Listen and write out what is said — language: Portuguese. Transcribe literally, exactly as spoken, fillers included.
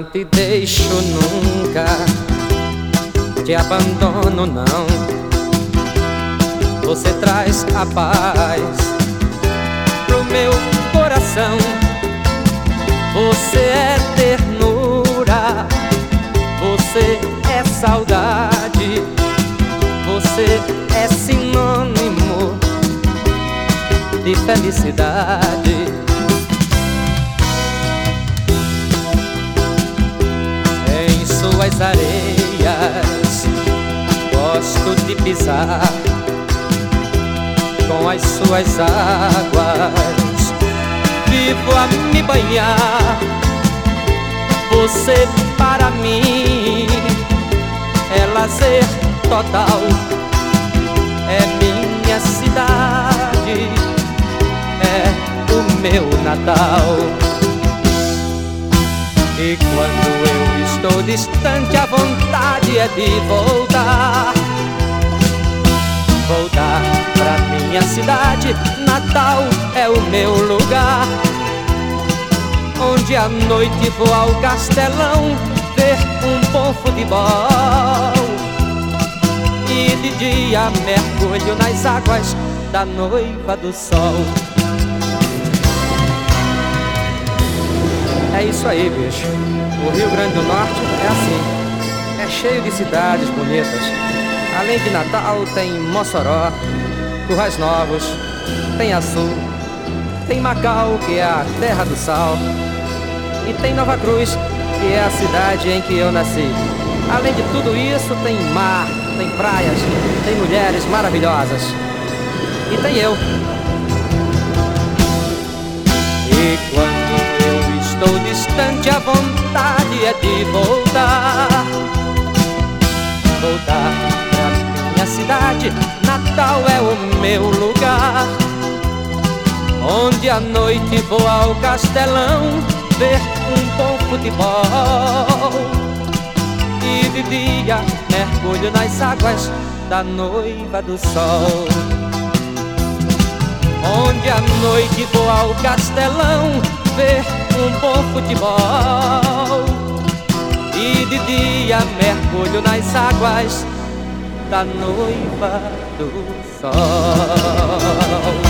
te deixo nunca, te abandono não. Você traz a paz pro meu coração. Você é ternura, você é saudade, você é sinônimo de felicidade. Em suas areias gosto de pisar, com as suas águas vivo a me banhar. Você para mim é lazer total, é minha cidade, é o meu Natal. E quando eu estou distante, a vontade é de voltar, voltar pra minha cidade. Natal é o meu lugar, onde à noite vou ao castelão ver um bom futebol, e de dia mergulho nas águas da noiva do sol. É isso aí, bicho. O Rio Grande do Norte é assim, é cheio de cidades bonitas. Além de Natal tem Mossoró, Currais Novos, tem Açu, tem Macau, que é a terra do sal, e tem Nova Cruz, que é a cidade em que eu nasci. Além de tudo isso, tem mar, tem praias, tem mulheres maravilhosas, e tem eu. E quando eu estou distante, a vontade é de voltar, voltar pra minha cidade. Natal é o meu lugar, onde à noite vou ao castelão ver um bom futebol, e de dia mergulho nas águas da noiva do sol. Onde à noite vou ao castelão ver um bom futebol, e de dia mergulho nas águas da noiva do sol.